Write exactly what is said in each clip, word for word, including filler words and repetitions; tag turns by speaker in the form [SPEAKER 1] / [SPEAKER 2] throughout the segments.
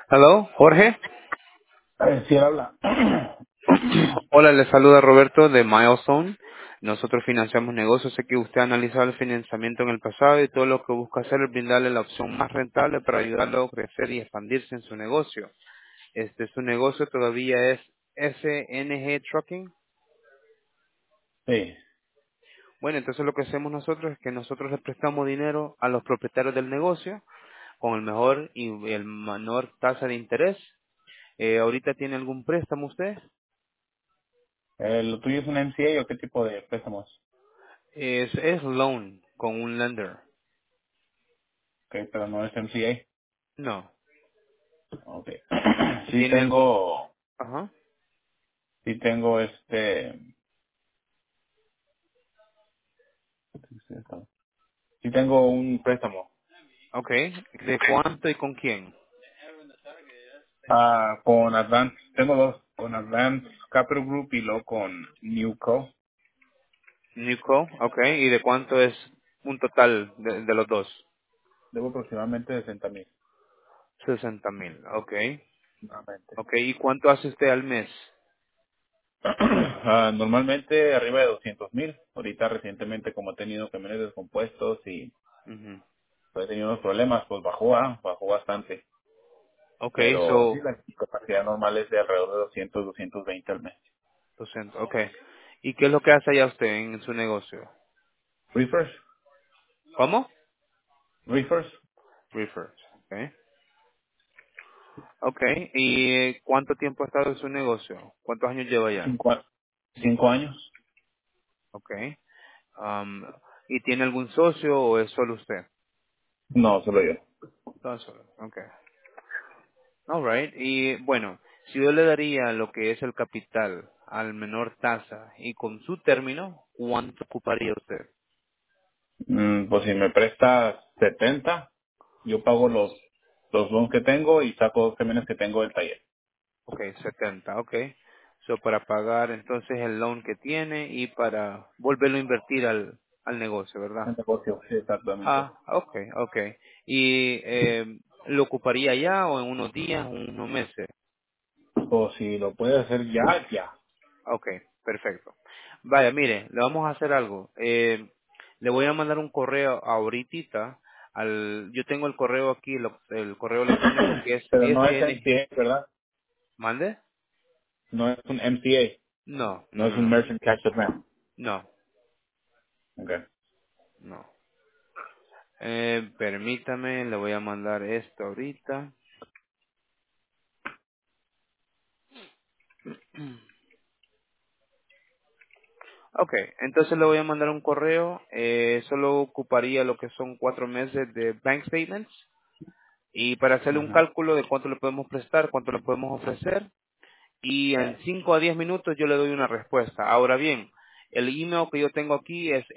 [SPEAKER 1] Hello, Jorge.
[SPEAKER 2] Eh, sí, él habla.
[SPEAKER 1] Hola, le saluda Roberto de Milestone. Nosotros financiamos negocios. Sé que usted ha analizado el financiamiento en el pasado y todo lo que busca hacer es brindarle la opción más rentable para ayudarlo a crecer y expandirse en su negocio. Este, su negocio todavía es S N G Trucking.
[SPEAKER 2] Sí,
[SPEAKER 1] Bueno, entonces lo que hacemos nosotros es que nosotros le prestamos dinero a los propietarios del negocio con el mejor y el menor tasa de interés. Eh, ¿Ahorita tiene algún préstamo usted?
[SPEAKER 2] eh, ¿lo tuyo es un M C A o qué tipo de préstamos?
[SPEAKER 1] Es, es loan con un lender.
[SPEAKER 2] Okay, pero no es M C
[SPEAKER 1] No.
[SPEAKER 2] A. Okay. Sí
[SPEAKER 1] ¿Tiene algún?
[SPEAKER 2] tengo,
[SPEAKER 1] Ajá.
[SPEAKER 2] sí tengo este, sí tengo un préstamo.
[SPEAKER 1] Ok. ¿De cuánto y con quién?
[SPEAKER 2] Ah, con Advance, tengo dos, con Advance Capital Group y luego con Newco.
[SPEAKER 1] Newco. Ok. ¿Y de cuánto es un total de, de los dos?
[SPEAKER 2] Debo aproximadamente sesenta mil.
[SPEAKER 1] Sesenta mil. Ok.
[SPEAKER 2] Nuevamente.
[SPEAKER 1] Ok. ¿Y cuánto hace usted al mes?
[SPEAKER 2] Ah, normalmente arriba de doscientos mil. Ahorita recientemente como he tenido camiones descompuestos y
[SPEAKER 1] Ujú.
[SPEAKER 2] pues, he tenido unos problemas, pues bajó, ah, bajó bastante.
[SPEAKER 1] Ok.
[SPEAKER 2] Pero sí,
[SPEAKER 1] So,
[SPEAKER 2] la capacidad normal es de alrededor de doscientos, doscientos veinte al mes.
[SPEAKER 1] doscientos. Ok. ¿Y qué es lo que hace allá usted en su negocio?
[SPEAKER 2] ¿Reefers?
[SPEAKER 1] ¿Cómo?
[SPEAKER 2] ¿Reefers?
[SPEAKER 1] Reefers. Ok. Ok. ¿Y eh, cuánto tiempo ha estado en su negocio? ¿Cuántos años lleva ya?
[SPEAKER 2] ¿Cinco, a- cinco años?
[SPEAKER 1] Ok. Um, ¿Y tiene algún socio o es solo usted?
[SPEAKER 2] No, solo yo.
[SPEAKER 1] Todo solo. Ok. Alright, y bueno, si yo le daría lo que es el capital al menor tasa y con su término, ¿cuánto ocuparía usted?
[SPEAKER 2] Mm, pues si me prestas setenta, yo pago los, los loans que tengo y saco dos camiones que tengo del taller.
[SPEAKER 1] Ok, setenta, ok. So, para pagar entonces el loan que tiene y para volverlo a invertir al, al negocio, ¿verdad?
[SPEAKER 2] El negocio, sí, exactamente.
[SPEAKER 1] Ah, ok, ok. ¿Y eh, lo ocuparía ya o en unos días, unos meses?
[SPEAKER 2] O si lo puede hacer ya, ya.
[SPEAKER 1] Ok, perfecto. Vaya, mire, le vamos a hacer algo. Eh, le voy a mandar un correo ahorita. Al, yo tengo el correo aquí, lo- el correo electrónico que es
[SPEAKER 2] Pero no es
[SPEAKER 1] S N.
[SPEAKER 2] M C A, ¿verdad?
[SPEAKER 1] ¿Mande?
[SPEAKER 2] No es un M C A,
[SPEAKER 1] No,
[SPEAKER 2] no
[SPEAKER 1] no,
[SPEAKER 2] es
[SPEAKER 1] no,
[SPEAKER 2] un
[SPEAKER 1] no,
[SPEAKER 2] Merchant Cash Advance.
[SPEAKER 1] no,
[SPEAKER 2] Okay.
[SPEAKER 1] no. Eh, permítame, le voy a mandar esto ahorita. Ok, entonces le voy a mandar un correo. Eh, solo ocuparía lo que son cuatro meses de bank statements. Y para hacerle un
[SPEAKER 2] Ajá.
[SPEAKER 1] cálculo de cuánto le podemos prestar, cuánto le podemos ofrecer, y en cinco a diez minutos yo le doy una respuesta. Ahora bien, el email que yo tengo aquí es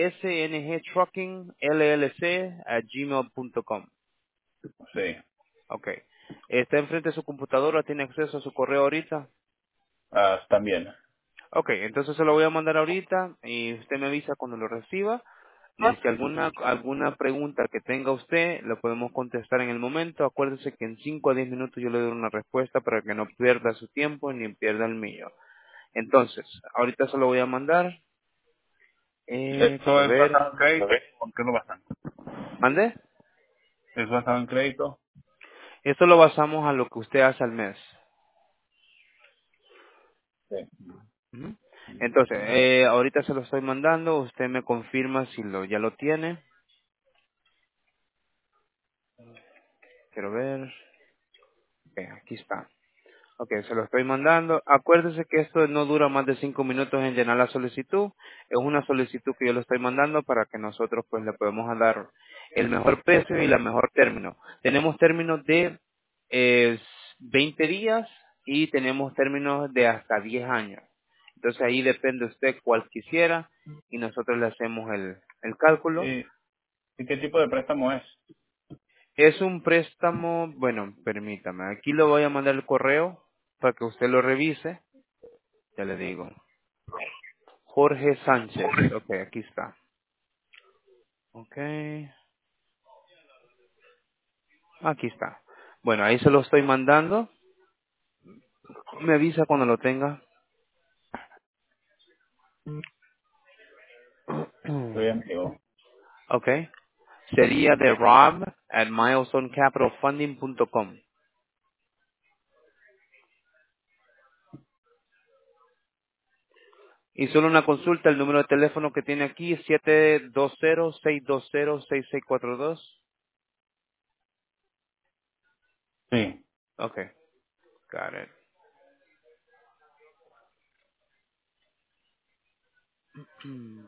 [SPEAKER 1] sngtruckingllc a gmail punto com.
[SPEAKER 2] Sí.
[SPEAKER 1] Ok. ¿Está enfrente de su computadora? ¿Tiene acceso a su correo ahorita?
[SPEAKER 2] Ah, también.
[SPEAKER 1] Ok, entonces se lo voy a mandar ahorita y usted me avisa cuando lo reciba. Y si alguna alguna pregunta que tenga usted, lo podemos contestar en el momento. Acuérdese que en cinco a diez minutos yo le doy una respuesta para que no pierda su tiempo ni pierda el mío. Entonces, ahorita se lo voy a mandar. Eh,
[SPEAKER 2] ¿Esto
[SPEAKER 1] quiero
[SPEAKER 2] es
[SPEAKER 1] ver.
[SPEAKER 2] basado en crédito? ¿Por qué lo basan?
[SPEAKER 1] ¿Mande?
[SPEAKER 2] ¿Es basado en crédito?
[SPEAKER 1] Esto lo basamos a lo que usted hace al mes.
[SPEAKER 2] Sí.
[SPEAKER 1] Ujú. Entonces, eh, ahorita se lo estoy mandando. Usted me confirma si lo ya lo tiene. Quiero ver. Ok, aquí está. Ok, se lo estoy mandando. Acuérdese que esto no dura más de cinco minutos en llenar la solicitud. Es una solicitud que yo le estoy mandando para que nosotros pues le podemos dar el mejor precio y la mejor término. Tenemos términos de eh, veinte días y tenemos términos de hasta diez años. Entonces ahí depende usted cuál quisiera y nosotros le hacemos el, el cálculo.
[SPEAKER 2] ¿Y, y qué tipo de préstamo es?
[SPEAKER 1] Es un préstamo, bueno, permítame, aquí le voy a mandar el correo para que usted lo revise. Ya le digo. Jorge Sánchez. Ok, aquí está. Ok. Aquí está. Bueno, ahí se lo estoy mandando. Me avisa cuando lo tenga.
[SPEAKER 2] Estoy en vivo.
[SPEAKER 1] Ok. Sería de rob at milestone capital funding punto com. Y solo una consulta, el número de teléfono que tiene aquí es siete dos cero, seis dos cero, seis seis cuatro dos.
[SPEAKER 2] Sí.
[SPEAKER 1] Ok, got it. Hmm.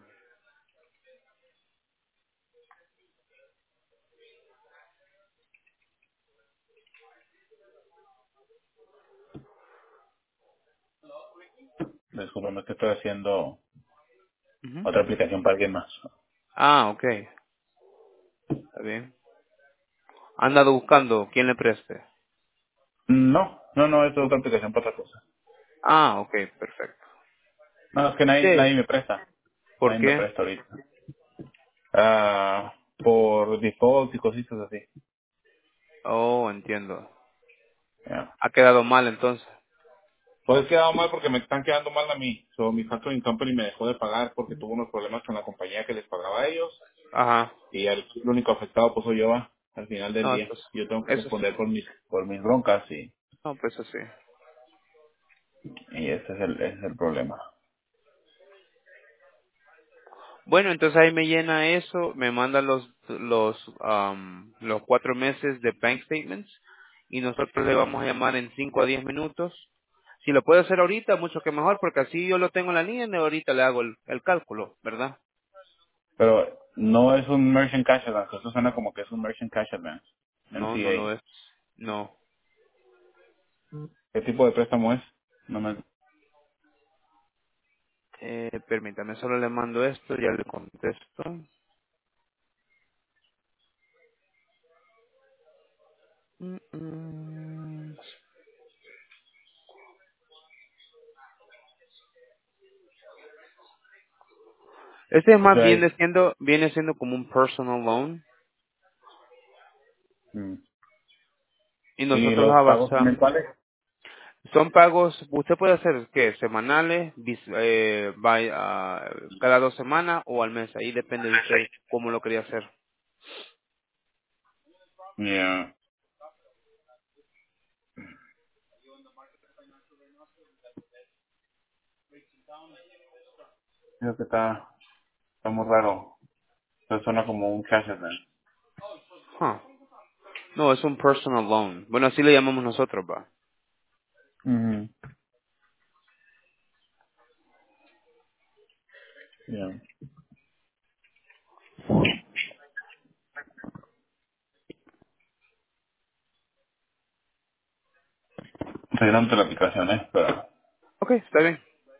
[SPEAKER 2] Discúlpame que estoy haciendo
[SPEAKER 1] Ujú.
[SPEAKER 2] otra aplicación para alguien más.
[SPEAKER 1] Ah, ok, está bien. Ha andado buscando quien le preste.
[SPEAKER 2] No, no, no, es
[SPEAKER 1] ¿No?
[SPEAKER 2] otra aplicación para otra cosa.
[SPEAKER 1] Ah, ok, perfecto.
[SPEAKER 2] No, es que nadie,
[SPEAKER 1] Sí.
[SPEAKER 2] nadie me presta.
[SPEAKER 1] ¿Por
[SPEAKER 2] Nadie me
[SPEAKER 1] qué?
[SPEAKER 2] presta ahorita. Ah, por default y cositas así.
[SPEAKER 1] Oh, entiendo.
[SPEAKER 2] Ya.
[SPEAKER 1] Ha quedado mal entonces.
[SPEAKER 2] Pues he quedado mal porque me están quedando mal a mí. So, mi factoring company me dejó de pagar porque tuvo unos problemas con la compañía que les pagaba a ellos.
[SPEAKER 1] Ajá.
[SPEAKER 2] Y el, el único afectado pues soy yo va, al final del
[SPEAKER 1] No,
[SPEAKER 2] día.
[SPEAKER 1] eso, es-
[SPEAKER 2] Yo tengo que
[SPEAKER 1] eso sí.
[SPEAKER 2] responder por mis, por mis broncas y,
[SPEAKER 1] No, pues eso sí.
[SPEAKER 2] y ese es el, ese es el problema.
[SPEAKER 1] Bueno, entonces ahí me llena eso, me manda los los am, los cuatro meses de bank statements y nosotros le vamos a llamar en cinco a diez minutos. Si lo puede hacer ahorita, mucho que mejor, porque así yo lo tengo en la línea y ahorita le hago el, el cálculo, ¿verdad?
[SPEAKER 2] Pero no es un merchant cash advance, eso suena como que es un merchant cash advance,
[SPEAKER 1] No, no
[SPEAKER 2] M C A.
[SPEAKER 1] lo es. No.
[SPEAKER 2] ¿Qué tipo de préstamo es? No me...
[SPEAKER 1] Eh, permítame, solo le mando esto, ya le contesto. Mm, mm. Este
[SPEAKER 2] O
[SPEAKER 1] más
[SPEAKER 2] sea,
[SPEAKER 1] viene
[SPEAKER 2] hay-
[SPEAKER 1] siendo, viene siendo como un personal loan
[SPEAKER 2] mm.
[SPEAKER 1] y
[SPEAKER 2] ¿Y
[SPEAKER 1] nosotros
[SPEAKER 2] los pagos
[SPEAKER 1] avanzamos.
[SPEAKER 2] mensuales?
[SPEAKER 1] Son pagos, usted puede hacer, ¿qué? Semanales, bis- eh, by, ah, cada dos semanas o al mes. Ahí depende de usted cómo lo quería hacer.
[SPEAKER 2] Ya, creo que está, está muy raro. Eso suena como un cash advance.
[SPEAKER 1] Huh. No, es un personal loan. Bueno, así le llamamos nosotros, va.
[SPEAKER 2] Ujú. Ya. Estoy dando la aplicación, ¿eh? Pero...
[SPEAKER 1] Ok, está bien.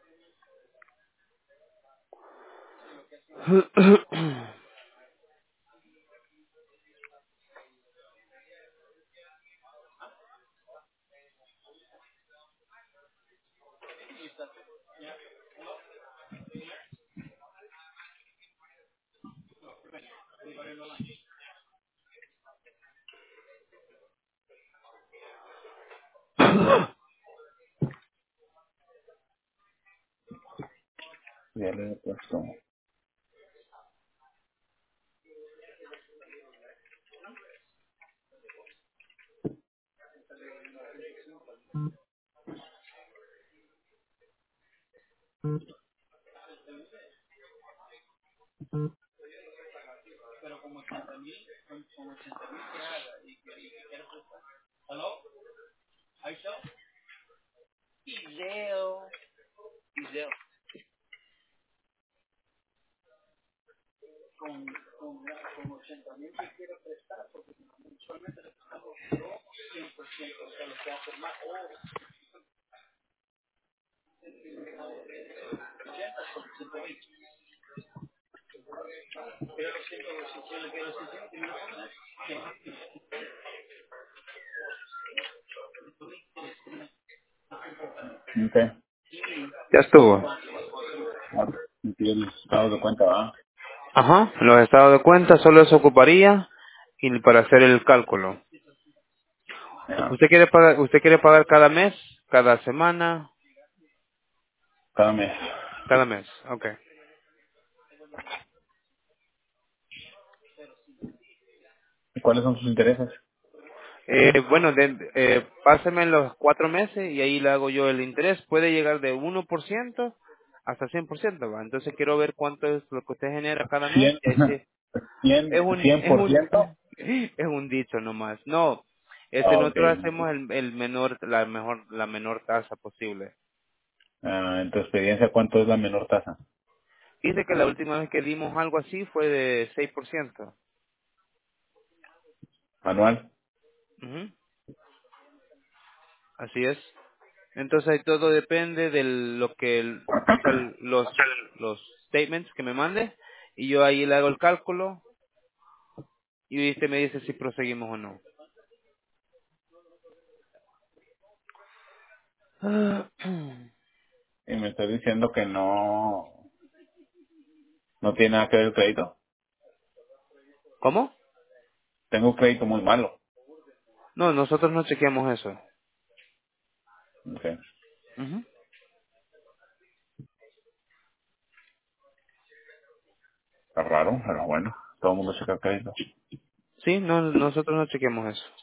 [SPEAKER 2] Ya le he puesto. Ok.
[SPEAKER 1] Ya estuvo.
[SPEAKER 2] Ah, y el estado de cuenta, ¿va?
[SPEAKER 1] Ajá, los estados de cuenta solo se ocuparía y para hacer el cálculo.
[SPEAKER 2] Ya,
[SPEAKER 1] ¿Usted quiere pagar, usted quiere pagar cada mes, cada semana,
[SPEAKER 2] cada mes.
[SPEAKER 1] cada mes? Ok.
[SPEAKER 2] ¿Y cuáles son sus intereses?
[SPEAKER 1] Eh, bueno, de, eh, páseme los cuatro meses y ahí le hago yo el interés. Puede llegar de uno por ciento hasta cien por ciento, ¿va? Entonces quiero ver cuánto es lo que usted genera cada mes.
[SPEAKER 2] cien
[SPEAKER 1] Y ahí sí,
[SPEAKER 2] cien
[SPEAKER 1] es un,
[SPEAKER 2] cien
[SPEAKER 1] es
[SPEAKER 2] por
[SPEAKER 1] un,
[SPEAKER 2] ciento
[SPEAKER 1] es un dicho nomás. No, este,
[SPEAKER 2] Ah, ok.
[SPEAKER 1] nosotros hacemos el, el menor, la mejor, la menor tasa posible.
[SPEAKER 2] Ah, en tu experiencia, ¿cuánto es la menor tasa?
[SPEAKER 1] Dice que la última vez que dimos algo así fue de seis por ciento.
[SPEAKER 2] ¿Anual?
[SPEAKER 1] Ujú. Así es. Entonces ahí todo depende de lo que, el- o sea, los, los statements que me mande y yo ahí le hago el cálculo y usted me dice si proseguimos o no.
[SPEAKER 2] Y me estás diciendo que no, no tiene nada que ver el crédito.
[SPEAKER 1] ¿Cómo?
[SPEAKER 2] Tengo un crédito muy malo.
[SPEAKER 1] No, nosotros no chequeamos eso.
[SPEAKER 2] Ok.
[SPEAKER 1] Ujú.
[SPEAKER 2] Está raro, pero bueno. Todo el mundo checa el crédito.
[SPEAKER 1] Sí, no, nosotros no chequeamos eso.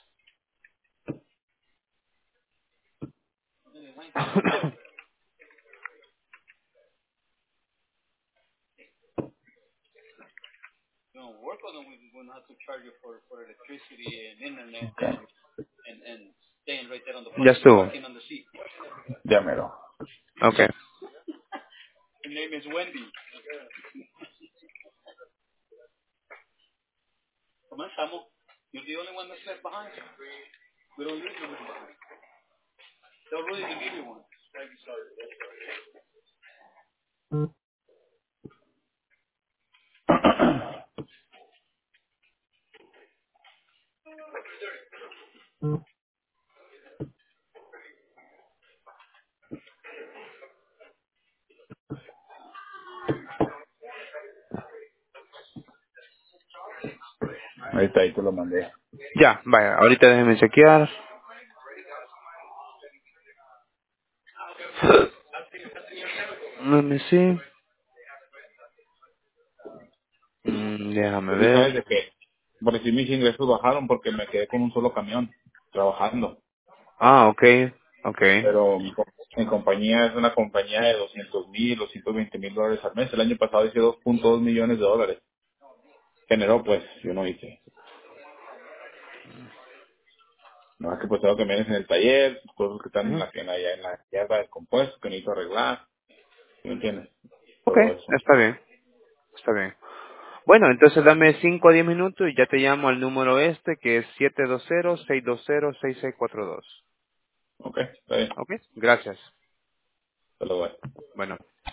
[SPEAKER 2] Ok.
[SPEAKER 1] Ya estuvo.
[SPEAKER 2] Llámelo.
[SPEAKER 1] Okay.
[SPEAKER 2] Ahí está, ahí te lo mandé.
[SPEAKER 1] Ya, vaya, ahorita déjeme chequear. Let me see. Mm, déjame
[SPEAKER 2] Sí, sabes
[SPEAKER 1] ver.
[SPEAKER 2] de que por decir mis ingresos bajaron porque me quedé con un solo camión trabajando.
[SPEAKER 1] Ah, okay, okay.
[SPEAKER 2] Pero mi, co- mi compañía es una compañía de doscientos mil, doscientos veinte mil dólares al mes. El año pasado hice dos punto dos millones de dólares. Generó, pues, yo no hice. No es que pues tengo que camiones en el taller, cosas que están en
[SPEAKER 1] Ujú.
[SPEAKER 2] la, en la, en la yarda descompuesto, que necesito arreglar. ¿Sí me entiendes? Todo
[SPEAKER 1] Okay,
[SPEAKER 2] eso.
[SPEAKER 1] está bien, está bien. Bueno, entonces dame cinco a diez minutos y ya te llamo al número este que es siete dos cero, seis dos cero, seis seis cuatro dos.
[SPEAKER 2] Ok, está bien.
[SPEAKER 1] Ok, gracias.
[SPEAKER 2] Te lo doy.
[SPEAKER 1] Bueno.